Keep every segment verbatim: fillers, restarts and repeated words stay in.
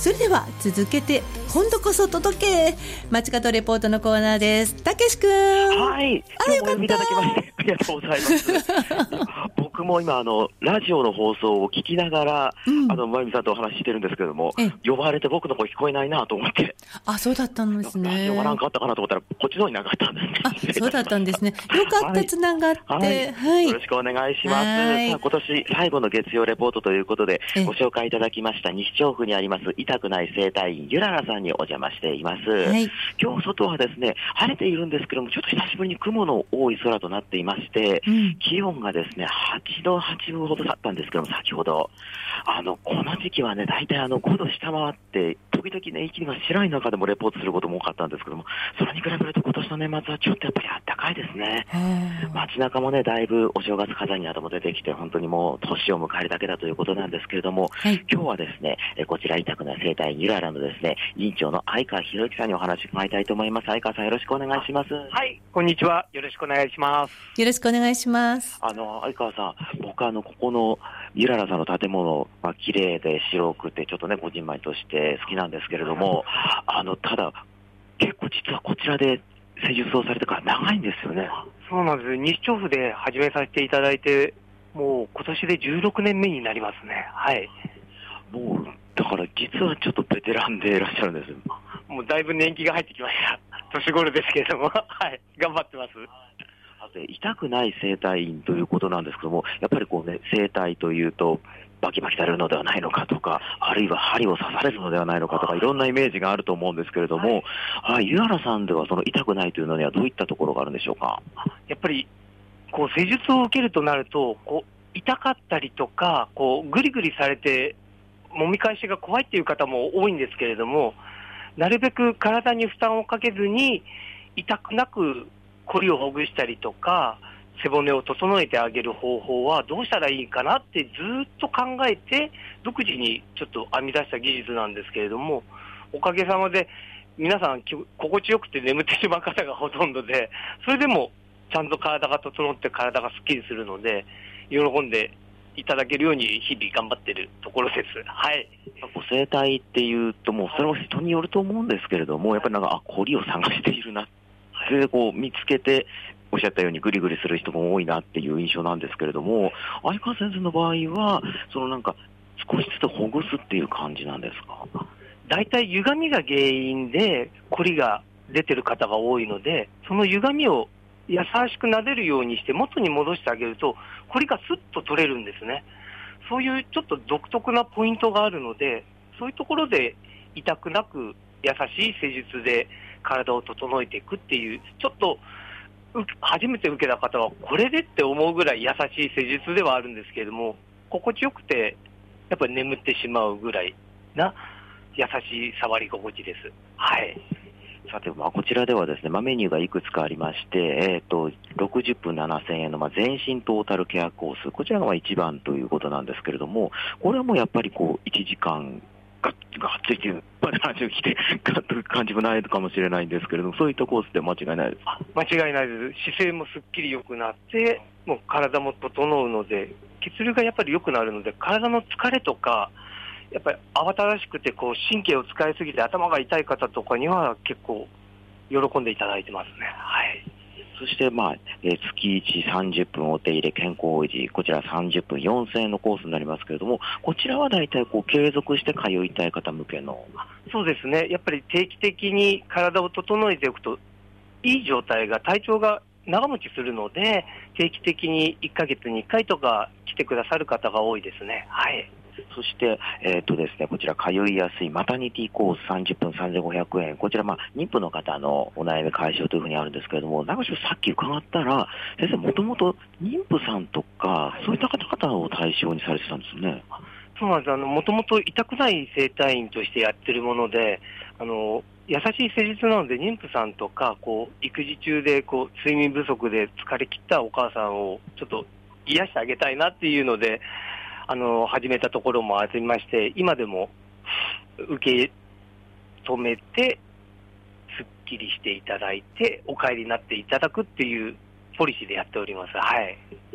それでは続けて今度こそ届け街角レポートのコーナーです。たけし君、 はい、 あ、よかった、 いただきましてありがとうございます僕も今あのラジオの放送を聞きながら、うん、あのまゆみさんとお話ししてるんですけども、呼ばれて僕の声聞こえないなと思って、 あ、そうだったんですね。 ラジオがなんかあったかなと思ったらこっちの方になかったんですね。 あ、そうだったんですね。よかった、つながって、 はい、はい、よろしくお願いします。さあ、今年最後の月曜レポートということでご紹介いただきました西調布にあります痛くない整体院ゆららさんにお邪魔しています、はい、今日外はですね晴れているんですけども、ちょっと久しぶりに雲の多い空となっていまして、うん、気温がですねはちどはちぶほどだったんですけども、先ほどあのこの時期はね大体あのごど下回って時々ね息が白い中でもレポートすることも多かったんですけども、それに比べると今年の年末はちょっとやっぱり暖かいですね。街中もねだいぶお正月飾りなども出てきて、本当にもう年を迎えるだけだということなんですけれども、はい、今日はですねこちら痛くない整体ゆららのですね委員長の相川博之さんにお話を伺いたいと思います。相川さん、よろしくお願いします。 はい、こんにちは、よろしくお願いします。 よろしくお願いします。 あの相川さん、僕あのここのゆららさんの建物、まあ綺麗で白くてちょっとねこじんまりとして好きなんですけれども、あのただ結構実はこちらで施術をされてから長いんですよね。 そうなんです。西調布で始めさせていただいてもう今年でじゅうろくねんめになりますね。はい、 もうだから実はちょっとベテランでいらっしゃるんです。 もうだいぶ年季が入ってきました年頃ですけれどもはい頑張ってます。 さて痛くない整体院ということなんですけども、やっぱりこうね整体というとバキバキされるのではないのかとか、あるいは針を刺されるのではないのかとか、いろんなイメージがあると思うんですけれども、はい、ゆららさんではその痛くないというのにはどういったところがあるんでしょうか。 やっぱりこう施術を受けるとなるとこう痛かったりとかこうグリグリされて揉み返しが怖いっていう方も多いんですけれども、なるべく体に負担をかけずに痛くなくこりをほぐしたりとか背骨を整えてあげる方法はどうしたらいいかなってずっと考えて独自にちょっと編み出した技術なんですけれども、おかげさまで皆さん心地よくて眠ってしまう方がほとんどで、それでもちゃんと体が整って体がすっきりするので喜んでいただけるように日々頑張っているところです。はい。 整体っていうともうそれも人によると思うんですけれども、やっぱりなんかあコリを探しているな、それでこう見つけておっしゃったようにグリグリする人も多いなっていう印象なんですけれども、相川先生の場合はそのなんか少しずつほぐすっていう感じなんですか。 だいたい歪みが原因でコリが出てる方が多いので、その歪みを優しく撫でるようにして元に戻してあげるとコリがスッと取れるんですね。そういうちょっと独特なポイントがあるので、そういうところで痛くなく優しい施術で体を整えていくっていう、ちょっと初めて受けた方はこれでって思うぐらい優しい施術ではあるんですけれども、心地よくてやっぱり眠ってしまうぐらいな優しい触り心地です。はい。 さて、まあ、こちらではですね、まあ、メニューがいくつかありまして、えー、とろくじゅっぷんななせんえんの、まあ、全身トータルケアコース、こちらがまあ一番ということなんですけれども、これはもうやっぱりこういちじかんががっついてる話を聞いてガッと感じもないかもしれないんですけれども、そういったコースで間違いないですか。 間違いないです。姿勢もすっきり良くなってもう体も整うので、血流がやっぱり良くなるので、体の疲れとかやっぱり慌ただしくてこう神経を使いすぎて頭が痛い方とかには結構喜んでいただいてますね。はい。 そして、まあえー、月いちさんじゅっぷんお手入れ健康維持、こちらさんじゅっぷんよんせんえんのコースになりますけれども、こちらはだいたいこう継続して通いたい方向けの。 そうですね。やっぱり定期的に体を整えておくといい状態が、体調が長持ちするので、定期的にいっかげつにいっかいとか来てくださる方が多いですね。はい。 そして、えーとですね、こちら通いやすいマタニティコースさんじゅっぷんさんぜんごひゃくえん、こちら、まあ、妊婦の方のお悩み解消というふうにあるんですけれども、長州さっき伺ったら先生もともと妊婦さんとかそういった方々を対象にされてたんですよね。 そうなんです。あのもともと痛くない整体院としてやってるもので、あの優しい施術なので妊婦さんとかこう育児中でこう睡眠不足で疲れ切ったお母さんをちょっと癒してあげたいなっていうのであの始めたところもありまして、今でも受け止めてすっきりしていただいてお帰りになっていただくっていうポリシーでやっております。はい。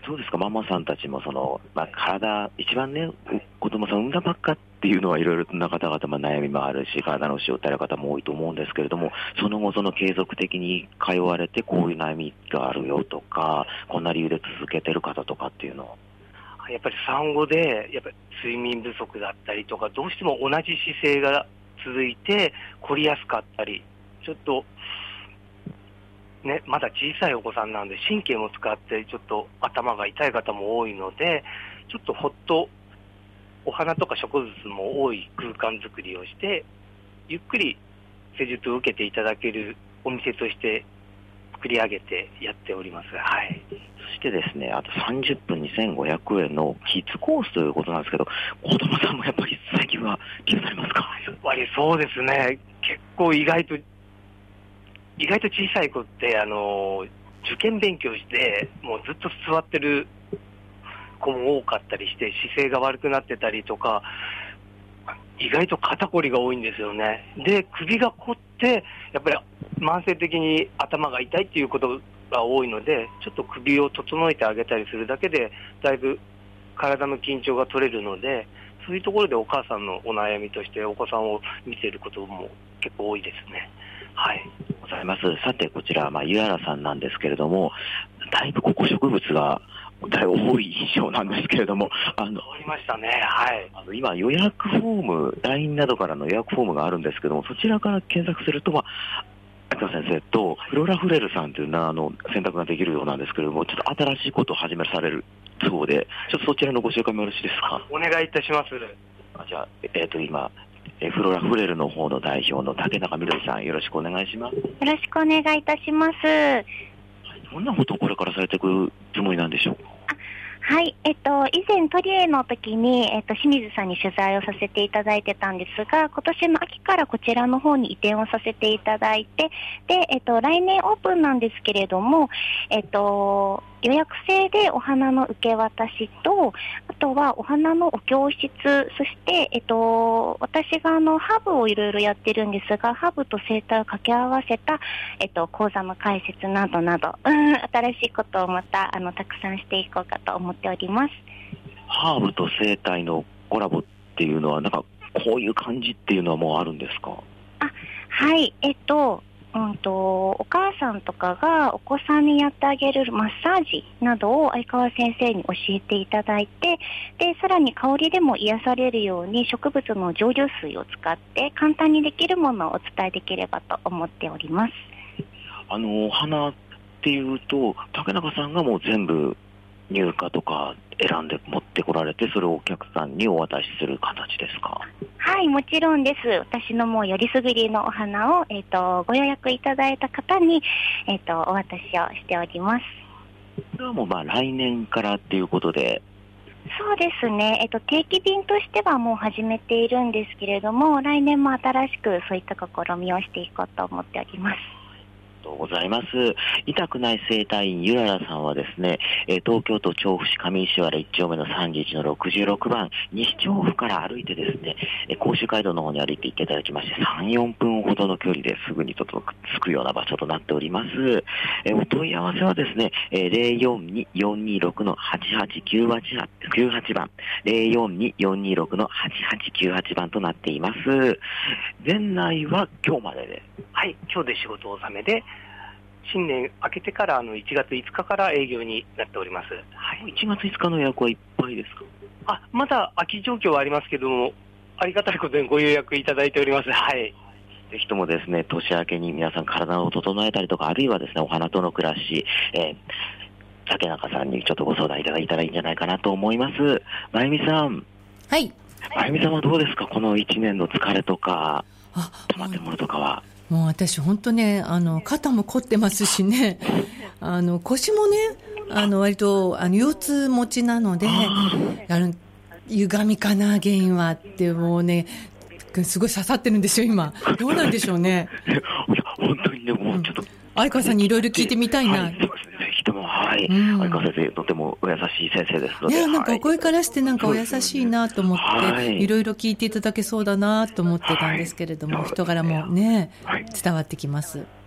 そうですか、ママさんたちもその、まあ、体、一番ね、子供さん産んだばっかっていうのはいろいろな方々も悩みもあるし、体の塩ってある方も多いと思うんですけれども、その後、その継続的に通われて、こういう悩みがあるよとか、こんな理由で続けてる方とかっていうのは。 やっぱり産後で、やっぱり睡眠不足だったりとか、どうしても同じ姿勢が続いて、凝りやすかったり、ちょっと、ね、まだ小さいお子さんなんで神経も使ってちょっと頭が痛い方も多いので、ちょっとほっとお花とか植物も多い空間づくりをしてゆっくり施術を受けていただけるお店として作り上げてやっております。はい。 そしてですね、あとさんじゅっぷんにせんごひゃくえんのキッズコースということなんですけど、子供さんもやっぱり最近は利用されますか？ やっぱりそうですね。結構意外と意外と小さい子ってあの受験勉強してもうずっと座ってる子も多かったりして、姿勢が悪くなってたりとか、意外と肩こりが多いんですよね。で、首が凝ってやっぱり慢性的に頭が痛いっていうことが多いので、ちょっと首を整えてあげたりするだけでだいぶ体の緊張が取れるので、そういうところでお母さんのお悩みとしてお子さんを見ていることも結構多いですね。はい。 ございます。さて、こちら、まあ、湯原さんなんですけれども、だいぶここ植物がだいぶ多い印象なんですけれども、あの、 ありましたね。はい。 あの今、予約フォーム、ライン などからの予約フォームがあるんですけども、そちらから検索すると、まあ、秋川先生とフローラフレルさんという名の選択ができるようなんですけれども、ちょっと新しいことを始めされるそうで、ちょっとそちらのご紹介もよろしいですか？ お願いいたします。 あじゃあ、えっ、ー、と、今、えフローラフレルの方の代表の竹中みどりさん、よろしくお願いします。よろしくお願いいたします。 どんなことをこれからされていくつもりなんでしょうか？ はい、えっと、以前トリエの時に、えっと、清水さんに取材をさせていただいてたんですが、今年の秋からこちらの方に移転をさせていただいて、で、えっと、来年オープンなんですけれども、えっと、予約制でお花の受け渡しと、あとはお花のお教室、そして、えっと、私があの、ハーブをいろいろやってるんですが、ハーブと生態を掛け合わせた、えっと、講座の解説などなど、うん、新しいことをまた、あの、たくさんしていこうかと思っております。 ハーブと生態のコラボっていうのは、なんか、こういう感じっていうのはもうあるんですか？ あ、はい、えっと、うんと、お母さんとかがお子さんにやってあげるマッサージなどを相川先生に教えていただいて、で、さらに香りでも癒されるように植物の蒸留水を使って簡単にできるものをお伝えできればと思っております。 あの、お花っていうと、竹中さんがもう全部入荷とか選んで持ってこられて、それをお客さんにお渡しする形ですか？ はい、もちろんです。私のもうよりすぐりのお花を、えっと、ご予約いただいた方に、えっと、お渡しをしております。 それはもうまあ来年からっていうことで。 そうですね。えっと、定期便としてはもう始めているんですけれども、来年も新しくそういった試みをしていこうと思っております。 ありがとうございます。痛くない整体院ゆららさんはですね、えー、東京都調布市上石原いち丁目のさんじゅういちのろくじゅうろくばん、西調布から歩いてですね、えー、甲州街道の方に歩いて行っていただきまして、さん、よんぷんほどの距離ですぐに届く着くような場所となっております。えー、お問い合わせはですね、えー、ゼロよんに よんにろく はちはちきゅうはち きゅうはちばん、ゼロよんに よんにろく はちはちきゅうはちばんとなっています。前内は今日までで。 はい、今日で仕事納めで、新年明けてからあのいちがついつかから営業になっております。 はい、いちがついつかの予約はいっぱいですか？ あ、まだ空き状況はありますけども、ありがたいことにご予約いただいております。はい。 ぜひともですね、年明けに皆さん体を整えたりとか、あるいはですね、お花との暮らし、えー、竹中さんにちょっとご相談いただいたらいいんじゃないかなと思います。まゆみさん。 はい。 まゆみさんはどうですか？このいちねんの疲れとか、溜まってるものとかは。 もう私本当ね、あの肩も凝ってますしね、あの腰もね、あの割とあの腰痛持ちなので、あの歪みかな原因はってもうね、すごい刺さってるんですよ今。どうなんでしょうね。 いや本当にね、もうちょっと、うん、 相川さんにいろいろ聞いてみたいな。 はい、そうですね。ぜひとも、はい、うん、相川先生とてもお優しい先生ですので。 いや、なんかお声からしてなんかお優しいなと思って、はい、いろいろ聞いていただけそうだなと思ってたんですけれども、はい、人柄もね、はい、伝わってきます。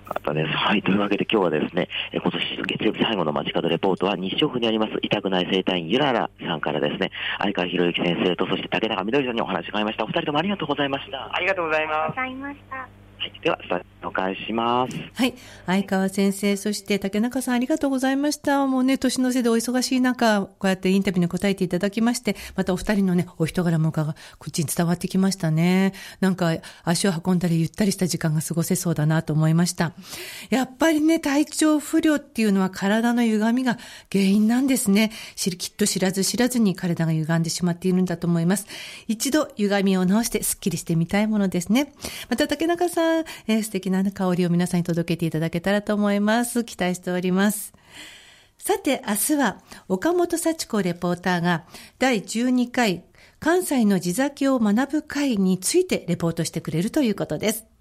かったです。はい。というわけで今日はですね、今年月曜日最後の街角レポートは西調布にあります痛くない整体院ゆららさんからですね、相川博之先生とそして竹中みどりさんにお話を伺いました。お二人ともありがとうございました。 ありがとうございます。 ありがとうございました。 はい、では、スタジオお返しします。 はい。相川先生、そして竹中さんありがとうございました。もうね、年の瀬でお忙しい中、こうやってインタビューに答えていただきまして、またお二人のね、お人柄もがこっちに伝わってきましたね。なんか、足を運んだりゆったりした時間が過ごせそうだなと思いました。やっぱりね、体調不良っていうのは体の歪みが原因なんですね。きっと知らず知らずに体が歪んでしまっているんだと思います。一度歪みを直してスッキリしてみたいものですね。また竹中さん、えー、素敵な香りを皆さんに届けていただけたらと思います。期待しております。さて、明日は岡本幸子レポーターがだいじゅうにかい関西の地酒を学ぶ会についてレポートしてくれるということです。